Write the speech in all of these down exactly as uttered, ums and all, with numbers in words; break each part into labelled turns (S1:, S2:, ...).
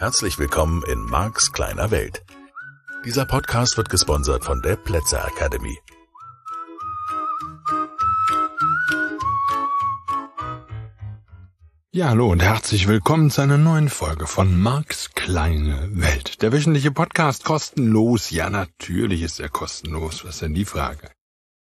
S1: Herzlich willkommen in Marks kleiner Welt. Dieser Podcast wird gesponsert von der Plätzer Academy.
S2: Ja, hallo und herzlich willkommen zu einer neuen Folge von Marks kleine Welt. Der wöchentliche Podcast kostenlos. Ja, natürlich ist er kostenlos. Was ist denn die Frage?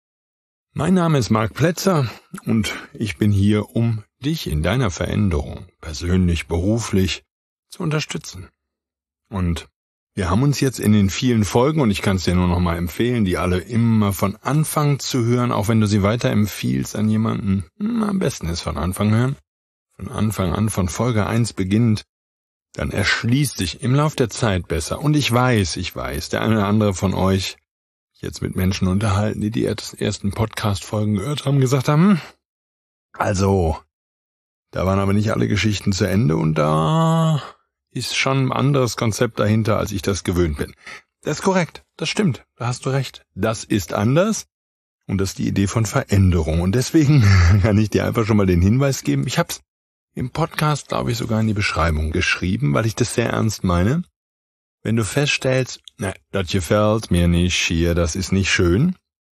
S2: Mein Name ist Mark Plätzer und ich bin hier, um dich in deiner Veränderung, persönlich, beruflich, zu unterstützen. Und wir haben uns jetzt in den vielen Folgen, und ich kann es dir nur noch mal empfehlen, die alle immer von Anfang zu hören, auch wenn du sie weiterempfiehlst an jemanden, am besten ist von Anfang hören, von Anfang an, von Folge eins beginnend, dann erschließt sich im Lauf der Zeit besser. Und ich weiß, ich weiß, der eine oder andere von euch, jetzt mit Menschen unterhalten, die die ersten Podcast-Folgen gehört haben, gesagt haben, also, da waren aber nicht alle Geschichten zu Ende und da ist schon ein anderes Konzept dahinter, als ich das gewöhnt bin. Das ist korrekt, das stimmt, da hast du recht. Das ist anders und das ist die Idee von Veränderung. Und deswegen kann ich dir einfach schon mal den Hinweis geben. Ich habe es im Podcast, glaube ich, sogar in die Beschreibung geschrieben, weil ich das sehr ernst meine. Wenn du feststellst, na, das gefällt mir nicht hier, das ist nicht schön,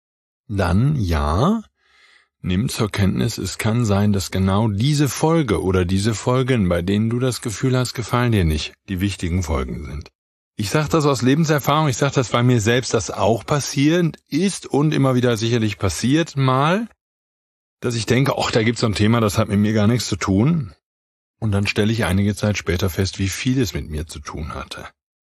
S2: dann ja, nimm zur Kenntnis, es kann sein, dass genau diese Folge oder diese Folgen, bei denen du das Gefühl hast, gefallen dir nicht, die wichtigen Folgen sind. Ich sage das aus Lebenserfahrung, ich sage das, weil mir selbst das auch passiert ist und immer wieder sicherlich passiert mal, dass ich denke, ach, da gibt's so ein Thema, das hat mit mir gar nichts zu tun. Und dann stelle ich einige Zeit später fest, wie viel es mit mir zu tun hatte.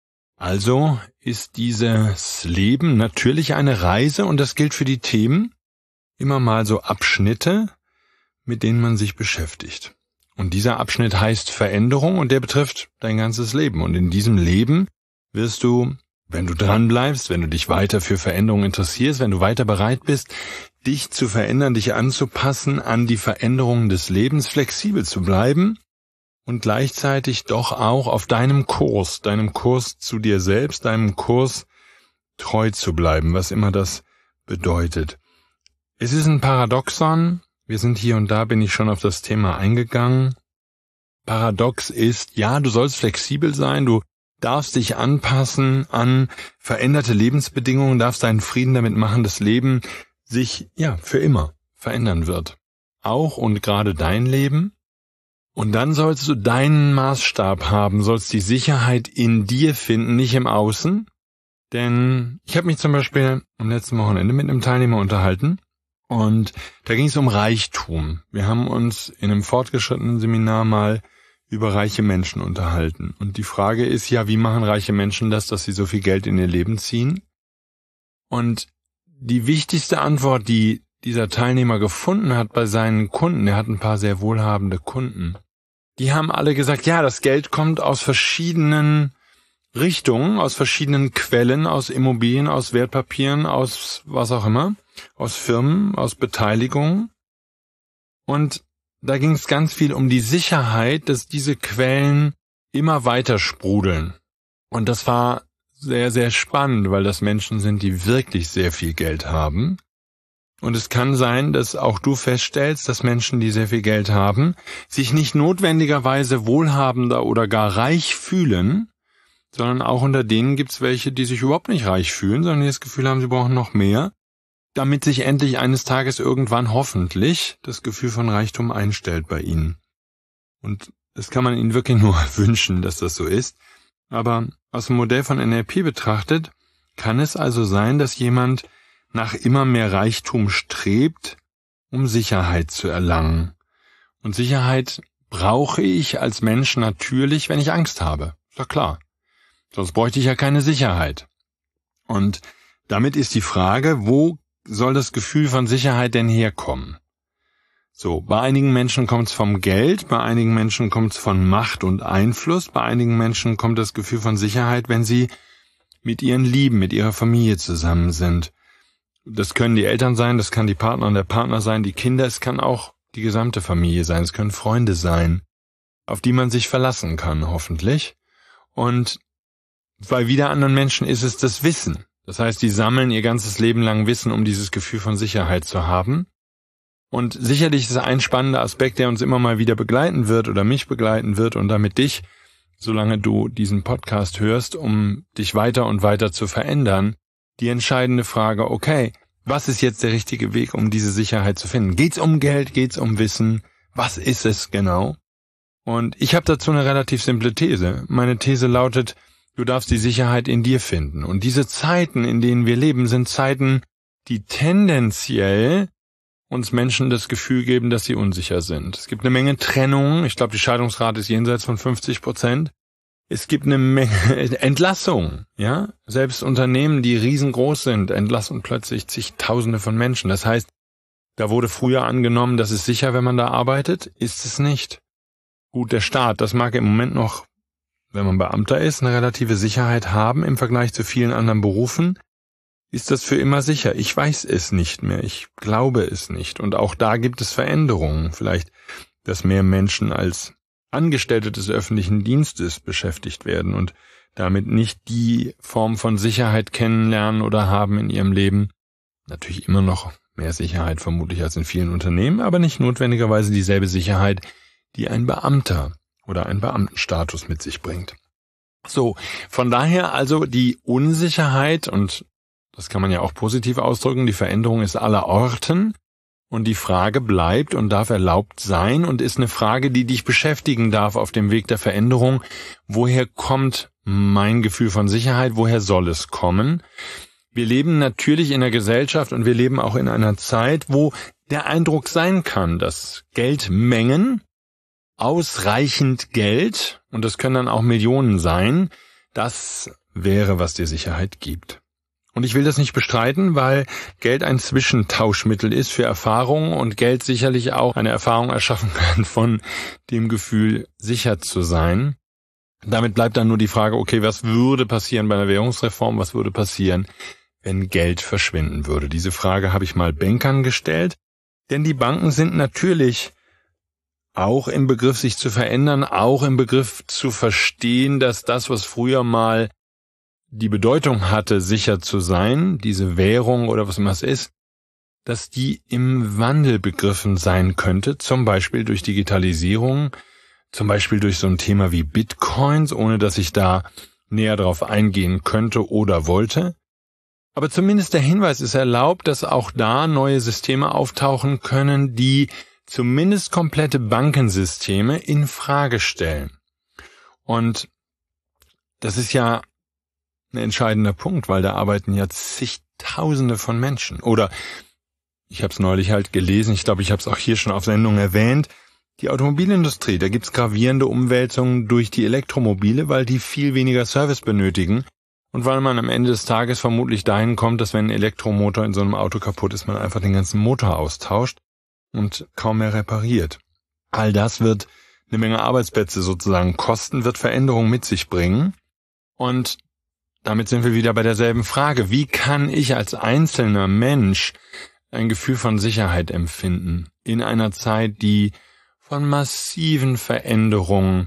S2: Also ist dieses Leben natürlich eine Reise und das gilt für die Themen, immer mal so Abschnitte, mit denen man sich beschäftigt. Und dieser Abschnitt heißt Veränderung und der betrifft dein ganzes Leben. Und in diesem Leben wirst du, wenn du dranbleibst, wenn du dich weiter für Veränderung interessierst, wenn du weiter bereit bist, dich zu verändern, dich anzupassen an die Veränderungen des Lebens, flexibel zu bleiben und gleichzeitig doch auch auf deinem Kurs, deinem Kurs zu dir selbst, deinem Kurs treu zu bleiben, was immer das bedeutet. Es ist ein Paradoxon, wir sind hier und da, bin ich schon auf das Thema eingegangen. Paradox ist, ja, du sollst flexibel sein, du darfst dich anpassen an veränderte Lebensbedingungen, darfst deinen Frieden damit machen, das Leben sich, ja, für immer verändern wird. Auch und gerade dein Leben. Und dann sollst du deinen Maßstab haben, sollst die Sicherheit in dir finden, nicht im Außen. Denn ich habe mich zum Beispiel am letzten Wochenende mit einem Teilnehmer unterhalten und da ging es um Reichtum. Wir haben uns in einem fortgeschrittenen Seminar mal über reiche Menschen unterhalten. Und die Frage ist ja, wie machen reiche Menschen das, dass sie so viel Geld in ihr Leben ziehen? Und die wichtigste Antwort, die dieser Teilnehmer gefunden hat bei seinen Kunden, er hat ein paar sehr wohlhabende Kunden, die haben alle gesagt, ja, das Geld kommt aus verschiedenen Richtungen, aus verschiedenen Quellen, aus Immobilien, aus Wertpapieren, aus was auch immer, aus Firmen, aus Beteiligungen. Und da ging es ganz viel um die Sicherheit, dass diese Quellen immer weiter sprudeln. Und das war sehr, sehr spannend, weil das Menschen sind, die wirklich sehr viel Geld haben. Und es kann sein, dass auch du feststellst, dass Menschen, die sehr viel Geld haben, sich nicht notwendigerweise wohlhabender oder gar reich fühlen, sondern auch unter denen gibt's welche, die sich überhaupt nicht reich fühlen, sondern die das Gefühl haben, sie brauchen noch mehr, damit sich endlich eines Tages irgendwann hoffentlich das Gefühl von Reichtum einstellt bei ihnen. Und das kann man ihnen wirklich nur wünschen, dass das so ist. Aber aus dem Modell von N L P betrachtet, kann es also sein, dass jemand nach immer mehr Reichtum strebt, um Sicherheit zu erlangen. Und Sicherheit brauche ich als Mensch natürlich, wenn ich Angst habe. Ist doch klar. Sonst bräuchte ich ja keine Sicherheit. Und damit ist die Frage, wo soll das Gefühl von Sicherheit denn herkommen? So, bei einigen Menschen kommt es vom Geld, bei einigen Menschen kommt es von Macht und Einfluss, bei einigen Menschen kommt das Gefühl von Sicherheit, wenn sie mit ihren Lieben, mit ihrer Familie zusammen sind. Das können die Eltern sein, das kann die Partner und der Partner sein, die Kinder, es kann auch die gesamte Familie sein, es können Freunde sein, auf die man sich verlassen kann, hoffentlich. Und bei wieder anderen Menschen ist es das Wissen. Das heißt, die sammeln ihr ganzes Leben lang Wissen, um dieses Gefühl von Sicherheit zu haben. Und sicherlich ist ein spannender Aspekt, der uns immer mal wieder begleiten wird oder mich begleiten wird und damit dich, solange du diesen Podcast hörst, um dich weiter und weiter zu verändern, die entscheidende Frage, okay, was ist jetzt der richtige Weg, um diese Sicherheit zu finden? Geht's um Geld? Geht's um Wissen? Was ist es genau? Und ich habe dazu eine relativ simple These. Meine These lautet, du darfst die Sicherheit in dir finden. Und diese Zeiten, in denen wir leben, sind Zeiten, die tendenziell uns Menschen das Gefühl geben, dass sie unsicher sind. Es gibt eine Menge Trennungen. Ich glaube, die Scheidungsrate ist jenseits von fünfzig Prozent. Es gibt eine Menge Entlassungen. Ja, selbst Unternehmen, die riesengroß sind, entlassen plötzlich zigtausende von Menschen. Das heißt, da wurde früher angenommen, das ist sicher, wenn man da arbeitet. Ist es nicht. Gut, der Staat, das mag im Moment noch, wenn man Beamter ist, eine relative Sicherheit haben im Vergleich zu vielen anderen Berufen. Ist das für immer sicher? Ich weiß es nicht mehr. Ich glaube es nicht. Und auch da gibt es Veränderungen. Vielleicht, dass mehr Menschen als Angestellte des öffentlichen Dienstes beschäftigt werden und damit nicht die Form von Sicherheit kennenlernen oder haben in ihrem Leben. Natürlich immer noch mehr Sicherheit vermutlich als in vielen Unternehmen, aber nicht notwendigerweise dieselbe Sicherheit, die ein Beamter oder ein Beamtenstatus mit sich bringt. So, von daher also die Unsicherheit, und das kann man ja auch positiv ausdrücken, die Veränderung ist aller Orten, und die Frage bleibt und darf erlaubt sein und ist eine Frage, die dich beschäftigen darf auf dem Weg der Veränderung. Woher kommt mein Gefühl von Sicherheit? Woher soll es kommen? Wir leben natürlich in einer Gesellschaft und wir leben auch in einer Zeit, wo der Eindruck sein kann, dass Geldmengen, ausreichend Geld, und das können dann auch Millionen sein, das wäre, was dir Sicherheit gibt. Und ich will das nicht bestreiten, weil Geld ein Zwischentauschmittel ist für Erfahrung und Geld sicherlich auch eine Erfahrung erschaffen kann von dem Gefühl, sicher zu sein. Damit bleibt dann nur die Frage, okay, was würde passieren bei einer Währungsreform, was würde passieren, wenn Geld verschwinden würde? Diese Frage habe ich mal Bankern gestellt, denn die Banken sind natürlich auch im Begriff, sich zu verändern, auch im Begriff zu verstehen, dass das, was früher mal die Bedeutung hatte, sicher zu sein, diese Währung oder was immer es ist, dass die im Wandel begriffen sein könnte, zum Beispiel durch Digitalisierung, zum Beispiel durch so ein Thema wie Bitcoins, ohne dass ich da näher drauf eingehen könnte oder wollte. Aber zumindest der Hinweis ist erlaubt, dass auch da neue Systeme auftauchen können, die zumindest komplette Bankensysteme in Frage stellen. Und das ist ja ein entscheidender Punkt, weil da arbeiten ja zigtausende von Menschen. Oder ich habe es neulich halt gelesen, ich glaube, ich habe es auch hier schon auf Sendung erwähnt, die Automobilindustrie, da gibt's gravierende Umwälzungen durch die Elektromobile, weil die viel weniger Service benötigen und weil man am Ende des Tages vermutlich dahin kommt, dass wenn ein Elektromotor in so einem Auto kaputt ist, man einfach den ganzen Motor austauscht und kaum mehr repariert. All das wird eine Menge Arbeitsplätze sozusagen kosten, wird Veränderungen mit sich bringen, und damit sind wir wieder bei derselben Frage. Wie kann ich als einzelner Mensch ein Gefühl von Sicherheit empfinden in einer Zeit, die von massiven Veränderungen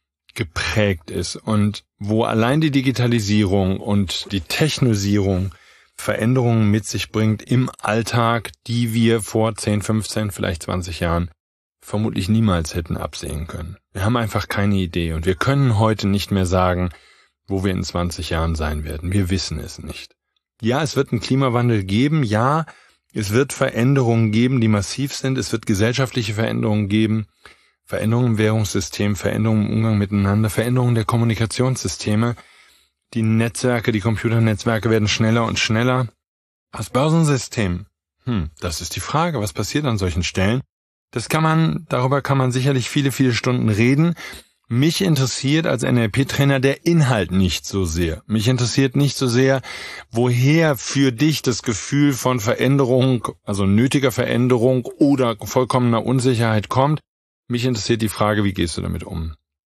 S2: geprägt ist und wo allein die Digitalisierung und die Technisierung Veränderungen mit sich bringt im Alltag, die wir vor zehn, fünfzehn, vielleicht zwanzig Jahren vermutlich niemals hätten absehen können. Wir haben einfach keine Idee und wir können heute nicht mehr sagen, wo wir in zwanzig Jahren sein werden. Wir wissen es nicht. Ja, es wird einen Klimawandel geben. Ja, es wird Veränderungen geben, die massiv sind. Es wird gesellschaftliche Veränderungen geben. Veränderungen im Währungssystem, Veränderungen im Umgang miteinander, Veränderungen der Kommunikationssysteme. Die Netzwerke, die Computernetzwerke werden schneller und schneller. Das Börsensystem. Hm, das ist die Frage. Was passiert an solchen Stellen? Das kann man, darüber kann man sicherlich viele, viele Stunden reden. Mich interessiert als N L P-Trainer der Inhalt nicht so sehr. Mich interessiert nicht so sehr, woher für dich das Gefühl von Veränderung, also nötiger Veränderung oder vollkommener Unsicherheit kommt. Mich interessiert die Frage, wie gehst du damit um?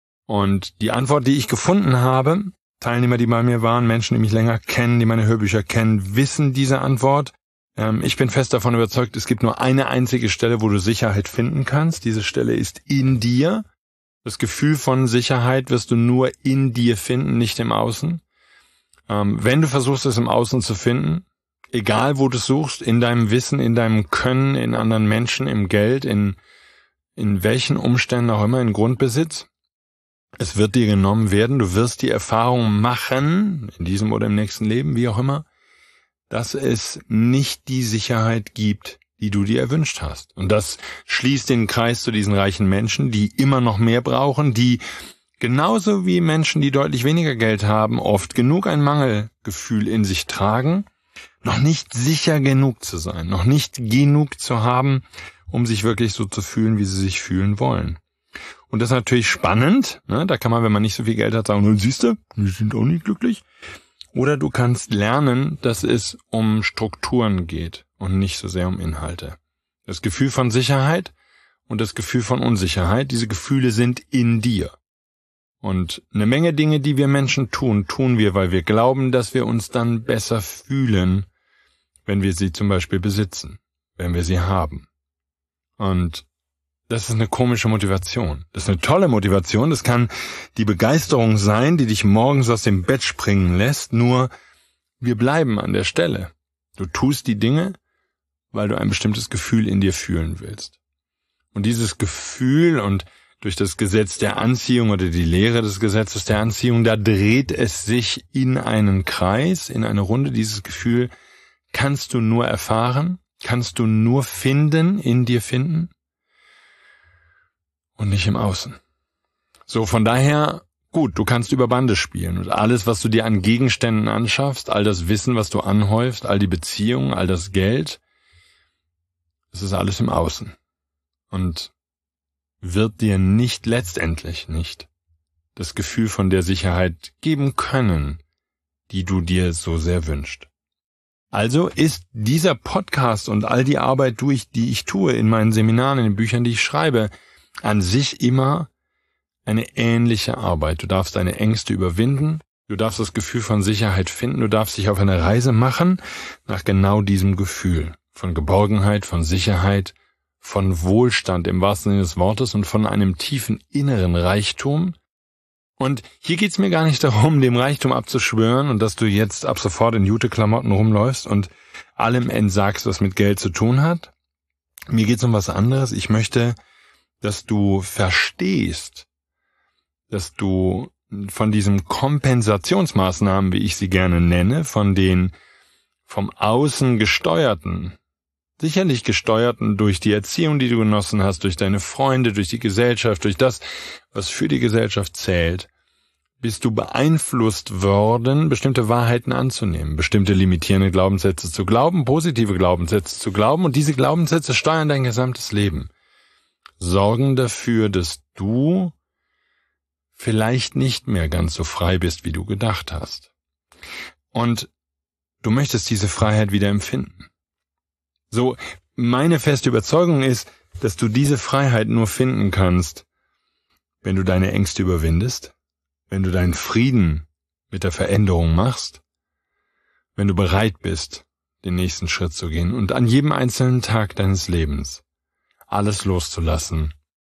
S2: Und die Antwort, die ich gefunden habe, Teilnehmer, die bei mir waren, Menschen, die mich länger kennen, die meine Hörbücher kennen, wissen diese Antwort. Ähm, ich bin fest davon überzeugt, es gibt nur eine einzige Stelle, wo du Sicherheit finden kannst. Diese Stelle ist in dir. Das Gefühl von Sicherheit wirst du nur in dir finden, nicht im Außen. Ähm, wenn du versuchst, es im Außen zu finden, egal wo du es suchst, in deinem Wissen, in deinem Können, in anderen Menschen, im Geld, in, in welchen Umständen auch immer, in Grundbesitz, Es wird dir genommen werden, du wirst die Erfahrung machen, in diesem oder im nächsten Leben, wie auch immer, dass es nicht die Sicherheit gibt, die du dir erwünscht hast. Und das schließt den Kreis zu diesen reichen Menschen, die immer noch mehr brauchen, die genauso wie Menschen, die deutlich weniger Geld haben, oft genug ein Mangelgefühl in sich tragen, noch nicht sicher genug zu sein, noch nicht genug zu haben, um sich wirklich so zu fühlen, wie sie sich fühlen wollen. Und das ist natürlich spannend, ne? Da kann man, wenn man nicht so viel Geld hat, sagen, siehst du, die sind auch nicht glücklich. Oder du kannst lernen, dass es um Strukturen geht und nicht so sehr um Inhalte. Das Gefühl von Sicherheit und das Gefühl von Unsicherheit, diese Gefühle sind in dir. Und eine Menge Dinge, die wir Menschen tun, tun wir, weil wir glauben, dass wir uns dann besser fühlen, wenn wir sie zum Beispiel besitzen, wenn wir sie haben. Und das ist eine komische Motivation. Das ist eine tolle Motivation. Das kann die Begeisterung sein, die dich morgens aus dem Bett springen lässt. Nur wir bleiben an der Stelle. Du tust die Dinge, weil du ein bestimmtes Gefühl in dir fühlen willst. Und dieses Gefühl und durch das Gesetz der Anziehung oder die Lehre des Gesetzes der Anziehung, da dreht es sich in einen Kreis, in eine Runde. Dieses Gefühl kannst du nur erfahren, kannst du nur finden, in dir finden. Und nicht im Außen. So, von daher, gut, du kannst über Bande spielen und alles, was du dir an Gegenständen anschaffst, all das Wissen, was du anhäufst, all die Beziehungen, all das Geld, das ist alles im Außen. Und wird dir nicht, letztendlich nicht, das Gefühl von der Sicherheit geben können, die du dir so sehr wünschst. Also ist dieser Podcast und all die Arbeit, durch die ich tue in meinen Seminaren, in den Büchern, die ich schreibe, an sich immer eine ähnliche Arbeit. Du darfst deine Ängste überwinden, du darfst das Gefühl von Sicherheit finden, du darfst dich auf eine Reise machen nach genau diesem Gefühl von Geborgenheit, von Sicherheit, von Wohlstand im wahrsten Sinne des Wortes und von einem tiefen inneren Reichtum. Und hier geht's mir gar nicht darum, dem Reichtum abzuschwören und dass du jetzt ab sofort in Jute-Klamotten rumläufst und allem entsagst, was mit Geld zu tun hat. Mir geht's um was anderes. Ich möchte, dass du verstehst, dass du von diesen Kompensationsmaßnahmen, wie ich sie gerne nenne, von den vom Außen gesteuerten, sicherlich gesteuerten durch die Erziehung, die du genossen hast, durch deine Freunde, durch die Gesellschaft, durch das, was für die Gesellschaft zählt, bist du beeinflusst worden, bestimmte Wahrheiten anzunehmen, bestimmte limitierende Glaubenssätze zu glauben, positive Glaubenssätze zu glauben, und diese Glaubenssätze steuern dein gesamtes Leben. Sorgen dafür, dass du vielleicht nicht mehr ganz so frei bist, wie du gedacht hast. Und du möchtest diese Freiheit wieder empfinden. So, meine feste Überzeugung ist, dass du diese Freiheit nur finden kannst, wenn du deine Ängste überwindest, wenn du deinen Frieden mit der Veränderung machst, wenn du bereit bist, den nächsten Schritt zu gehen und an jedem einzelnen Tag deines Lebens alles loszulassen,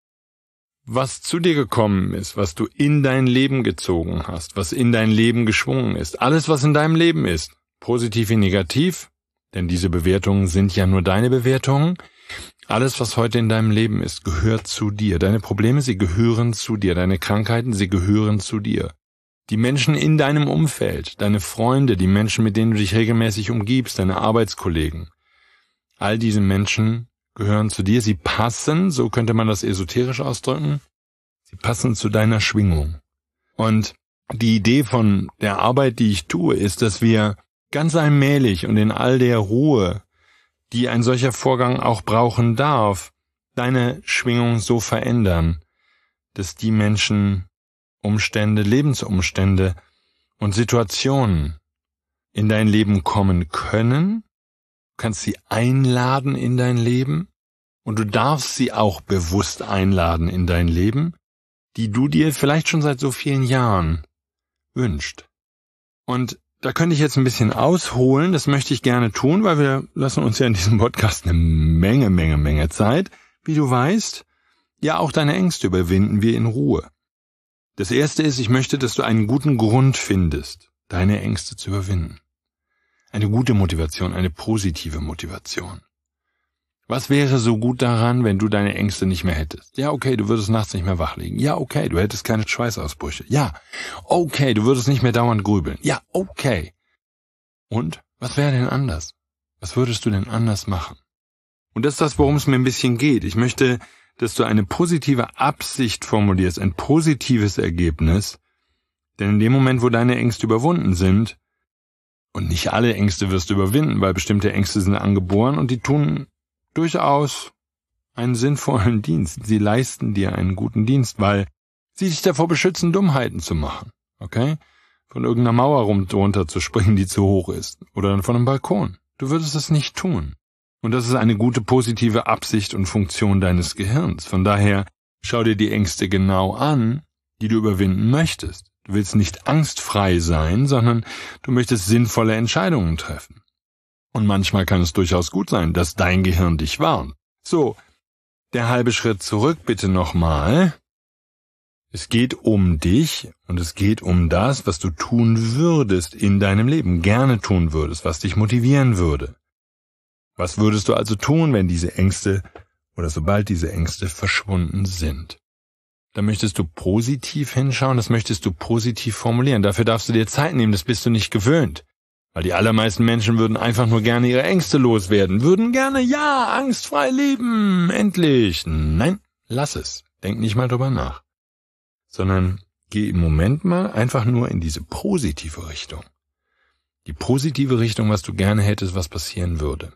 S2: was zu dir gekommen ist, was du in dein Leben gezogen hast, was in dein Leben geschwungen ist, alles, was in deinem Leben ist, positiv wie negativ, denn diese Bewertungen sind ja nur deine Bewertungen, alles, was heute in deinem Leben ist, gehört zu dir. Deine Probleme, sie gehören zu dir, deine Krankheiten, sie gehören zu dir. Die Menschen in deinem Umfeld, deine Freunde, die Menschen, mit denen du dich regelmäßig umgibst, deine Arbeitskollegen, all diese Menschen gehören zu dir, sie passen, so könnte man das esoterisch ausdrücken, sie passen zu deiner Schwingung. Und die Idee von der Arbeit, die ich tue, ist, dass wir ganz allmählich und in all der Ruhe, die ein solcher Vorgang auch brauchen darf, deine Schwingung so verändern, dass die Menschen, Umstände, Lebensumstände und Situationen in dein Leben kommen können. Du kannst sie einladen in dein Leben und du darfst sie auch bewusst einladen in dein Leben, die du dir vielleicht schon seit so vielen Jahren wünschst. Und da könnte ich jetzt ein bisschen ausholen, das möchte ich gerne tun, weil wir lassen uns ja in diesem Podcast eine Menge, Menge, Menge Zeit. Wie du weißt, ja auch deine Ängste überwinden wir in Ruhe. Das Erste ist, ich möchte, dass du einen guten Grund findest, deine Ängste zu überwinden. Eine gute Motivation, eine positive Motivation. Was wäre so gut daran, wenn du deine Ängste nicht mehr hättest? Ja, okay, du würdest nachts nicht mehr wach liegen. Ja, okay, du hättest keine Schweißausbrüche. Ja, okay, du würdest nicht mehr dauernd grübeln. Ja, okay. Und? Was wäre denn anders? Was würdest du denn anders machen? Und das ist das, worum es mir ein bisschen geht. Ich möchte, dass du eine positive Absicht formulierst, ein positives Ergebnis. Denn in dem Moment, wo deine Ängste überwunden sind, und nicht alle Ängste wirst du überwinden, weil bestimmte Ängste sind angeboren und die tun durchaus einen sinnvollen Dienst. Sie leisten dir einen guten Dienst, weil sie dich davor beschützen, Dummheiten zu machen. Okay? Von irgendeiner Mauer runter zu springen, die zu hoch ist. Oder von einem Balkon. Du würdest es nicht tun. Und das ist eine gute positive Absicht und Funktion deines Gehirns. Von daher schau dir die Ängste genau an, die du überwinden möchtest. Du willst nicht angstfrei sein, sondern du möchtest sinnvolle Entscheidungen treffen. Und manchmal kann es durchaus gut sein, dass dein Gehirn dich warnt. So, der halbe Schritt zurück bitte nochmal. Es geht um dich und es geht um das, was du tun würdest in deinem Leben, gerne tun würdest, was dich motivieren würde. Was würdest du also tun, wenn diese Ängste oder sobald diese Ängste verschwunden sind? Da möchtest du positiv hinschauen, das möchtest du positiv formulieren. Dafür darfst du dir Zeit nehmen, das bist du nicht gewöhnt. Weil die allermeisten Menschen würden einfach nur gerne ihre Ängste loswerden, würden gerne, ja, angstfrei leben, endlich. Nein, lass es. Denk nicht mal drüber nach. Sondern geh im Moment mal einfach nur in diese positive Richtung. Die positive Richtung, was du gerne hättest, was passieren würde.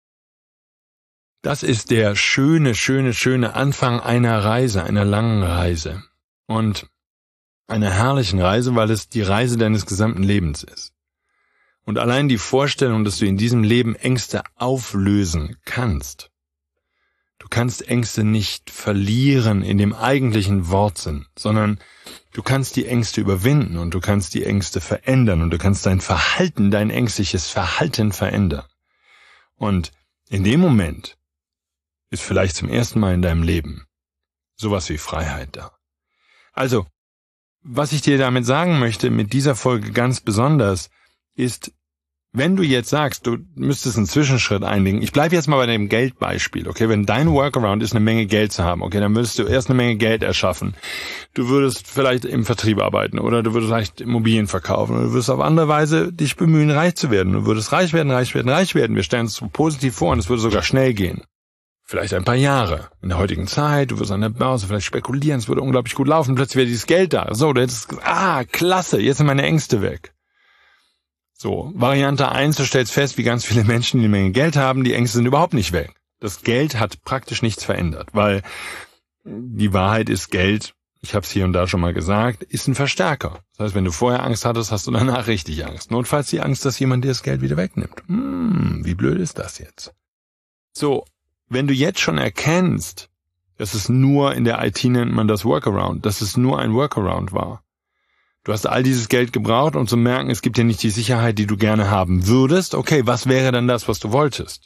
S2: Das ist der schöne, schöne, schöne Anfang einer Reise, einer langen Reise. Und einer herrlichen Reise, weil es die Reise deines gesamten Lebens ist. Und allein die Vorstellung, dass du in diesem Leben Ängste auflösen kannst. Du kannst Ängste nicht verlieren in dem eigentlichen Wortsinn, sondern du kannst die Ängste überwinden und du kannst die Ängste verändern und du kannst dein Verhalten, dein ängstliches Verhalten verändern. Und in dem Moment ist vielleicht zum ersten Mal in deinem Leben sowas wie Freiheit da. Also, was ich dir damit sagen möchte, mit dieser Folge ganz besonders, ist, wenn du jetzt sagst, du müsstest einen Zwischenschritt einlegen, ich bleibe jetzt mal bei dem Geldbeispiel, okay, wenn dein Workaround ist, eine Menge Geld zu haben, okay, dann würdest du erst eine Menge Geld erschaffen. Du würdest vielleicht im Vertrieb arbeiten oder du würdest vielleicht Immobilien verkaufen oder du würdest auf andere Weise dich bemühen, reich zu werden. Du würdest reich werden, reich werden, reich werden. Wir stellen uns so positiv vor und es würde sogar schnell gehen. Vielleicht ein paar Jahre. In der heutigen Zeit, du wirst an der Börse vielleicht spekulieren, es würde unglaublich gut laufen, plötzlich wäre dieses Geld da. So, du hättest gesagt, ah, klasse, jetzt sind meine Ängste weg. So, Variante eins, du stellst fest, wie ganz viele Menschen, die eine Menge Geld haben, die Ängste sind überhaupt nicht weg. Das Geld hat praktisch nichts verändert, weil die Wahrheit ist, Geld, ich habe es hier und da schon mal gesagt, ist ein Verstärker. Das heißt, wenn du vorher Angst hattest, hast du danach richtig Angst. Notfalls die Angst, dass jemand dir das Geld wieder wegnimmt. Hm, wie blöd ist das jetzt? So, wenn du jetzt schon erkennst, dass es nur, in der I T nennt man das Workaround, dass es nur ein Workaround war. Du hast all dieses Geld gebraucht, um zu merken, es gibt ja nicht die Sicherheit, die du gerne haben würdest. Okay, was wäre dann das, was du wolltest?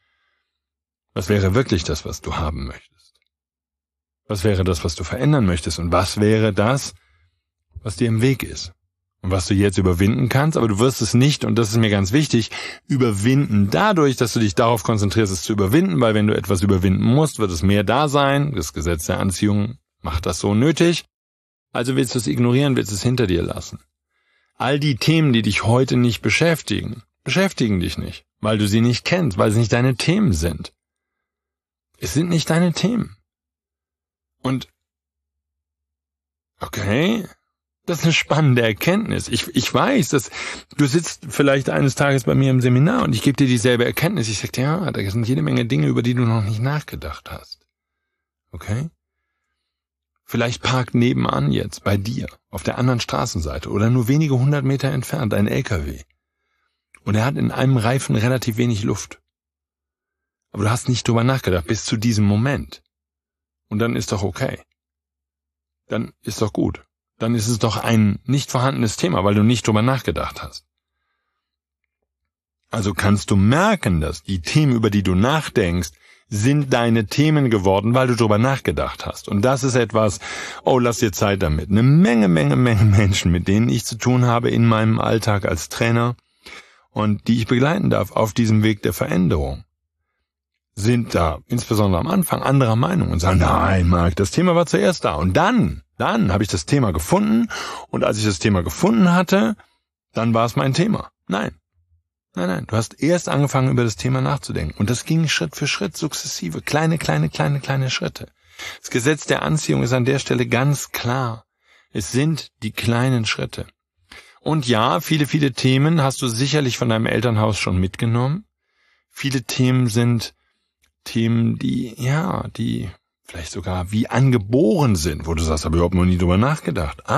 S2: Was wäre wirklich das, was du haben möchtest? Was wäre das, was du verändern möchtest? Und was wäre das, was dir im Weg ist? Und was du jetzt überwinden kannst, aber du wirst es nicht, und das ist mir ganz wichtig, überwinden dadurch, dass du dich darauf konzentrierst, es zu überwinden, weil wenn du etwas überwinden musst, wird es mehr da sein. Das Gesetz der Anziehung macht das so nötig. Also willst du es ignorieren, willst du es hinter dir lassen. All die Themen, die dich heute nicht beschäftigen, beschäftigen dich nicht, weil du sie nicht kennst, weil es nicht deine Themen sind. Es sind nicht deine Themen. Und, okay, das ist eine spannende Erkenntnis. Ich, ich weiß, dass du sitzt vielleicht eines Tages bei mir im Seminar und ich gebe dir dieselbe Erkenntnis. Ich sage dir, ja, da sind jede Menge Dinge, über die du noch nicht nachgedacht hast. Okay? Vielleicht parkt nebenan jetzt bei dir, auf der anderen Straßenseite oder nur wenige hundert Meter entfernt ein L K W. Und er hat in einem Reifen relativ wenig Luft. Aber du hast nicht drüber nachgedacht bis zu diesem Moment. Und dann ist doch okay. Dann ist doch gut. Dann ist es doch ein nicht vorhandenes Thema, weil du nicht drüber nachgedacht hast. Also kannst du merken, dass die Themen, über die du nachdenkst, sind deine Themen geworden, weil du drüber nachgedacht hast. Und das ist etwas, oh, lass dir Zeit damit. Eine Menge, Menge, Menge Menschen, mit denen ich zu tun habe in meinem Alltag als Trainer und die ich begleiten darf auf diesem Weg der Veränderung, sind da, insbesondere am Anfang, anderer Meinung und sagen, nein, Marc, das Thema war zuerst da. Und dann, dann habe ich das Thema gefunden und als ich das Thema gefunden hatte, dann war es mein Thema. Nein, nein, nein, du hast erst angefangen, über das Thema nachzudenken. Und das ging Schritt für Schritt, sukzessive, kleine, kleine, kleine, kleine Schritte. Das Gesetz der Anziehung ist an der Stelle ganz klar. Es sind die kleinen Schritte. Und ja, viele, viele Themen hast du sicherlich von deinem Elternhaus schon mitgenommen. Viele Themen sind Themen, die, ja, die vielleicht sogar wie angeboren sind, wo du sagst, habe ich überhaupt noch nie drüber nachgedacht.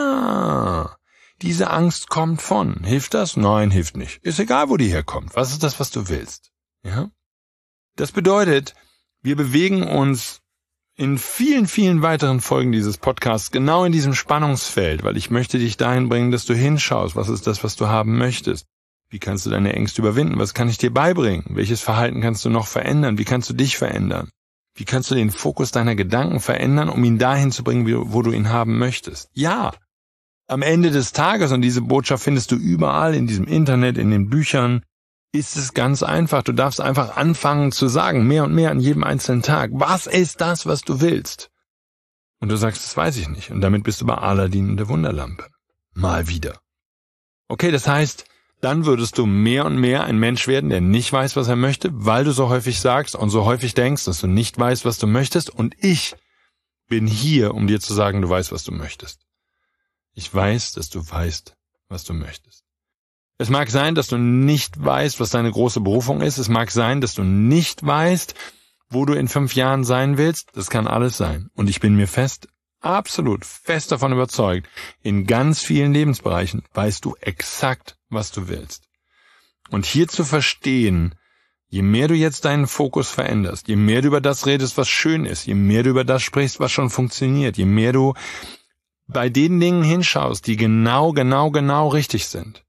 S2: Ah, diese Angst kommt von. Hilft das? Nein, hilft nicht. Ist egal, wo die herkommt. Was ist das, was du willst? Ja? Das bedeutet, wir bewegen uns in vielen, vielen weiteren Folgen dieses Podcasts genau in diesem Spannungsfeld, weil ich möchte dich dahin bringen, dass du hinschaust. Was ist das, was du haben möchtest? Wie kannst du deine Ängste überwinden? Was kann ich dir beibringen? Welches Verhalten kannst du noch verändern? Wie kannst du dich verändern? Wie kannst du den Fokus deiner Gedanken verändern, um ihn dahin zu bringen, wo du ihn haben möchtest? Ja, am Ende des Tages, und diese Botschaft findest du überall in diesem Internet, in den Büchern, ist es ganz einfach. Du darfst einfach anfangen zu sagen, mehr und mehr an jedem einzelnen Tag. Was ist das, was du willst? Und du sagst, das weiß ich nicht. Und damit bist du bei Aladdin und der Wunderlampe. Mal wieder. Okay, das heißt, dann würdest du mehr und mehr ein Mensch werden, der nicht weiß, was er möchte, weil du so häufig sagst und so häufig denkst, dass du nicht weißt, was du möchtest. Und ich bin hier, um dir zu sagen, du weißt, was du möchtest. Ich weiß, dass du weißt, was du möchtest. Es mag sein, dass du nicht weißt, was deine große Berufung ist. Es mag sein, dass du nicht weißt, wo du in fünf Jahren sein willst. Das kann alles sein. Und ich bin mir fest, absolut fest davon überzeugt, in ganz vielen Lebensbereichen weißt du exakt, was du willst. Und hier zu verstehen, je mehr du jetzt deinen Fokus veränderst, je mehr du über das redest, was schön ist, je mehr du über das sprichst, was schon funktioniert, je mehr du bei den Dingen hinschaust, die genau, genau, genau richtig sind,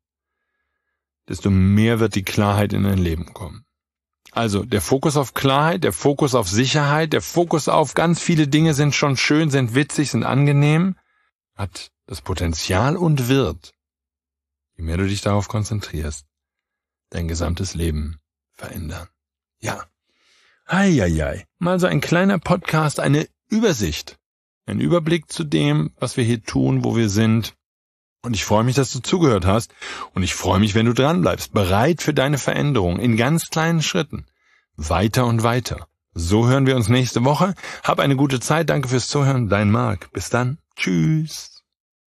S2: desto mehr wird die Klarheit in dein Leben kommen. Also der Fokus auf Klarheit, der Fokus auf Sicherheit, der Fokus auf ganz viele Dinge sind schon schön, sind witzig, sind angenehm, hat das Potenzial und wird, je mehr du dich darauf konzentrierst, dein gesamtes Leben verändern. Ja, heieiei, mal so ein kleiner Podcast, eine Übersicht, ein Überblick zu dem, was wir hier tun, wo wir sind. Und ich freue mich, dass du zugehört hast. Und ich freue mich, wenn du dran bleibst, bereit für deine Veränderung in ganz kleinen Schritten. Weiter und weiter. So hören wir uns nächste Woche. Hab eine gute Zeit. Danke fürs Zuhören. Dein Marc. Bis dann. Tschüss.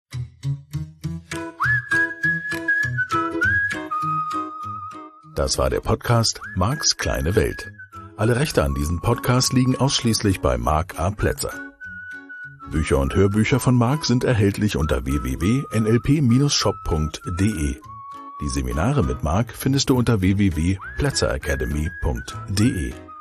S1: Das war der Podcast Marcs kleine Welt. Alle Rechte an diesem Podcast liegen ausschließlich bei Marc A. Plätzer. Bücher und Hörbücher von Marc sind erhältlich unter w w w punkt n l p Bindestrich shop punkt d e. Die Seminare mit Marc findest du unter w w w punkt plätzer academy punkt d e.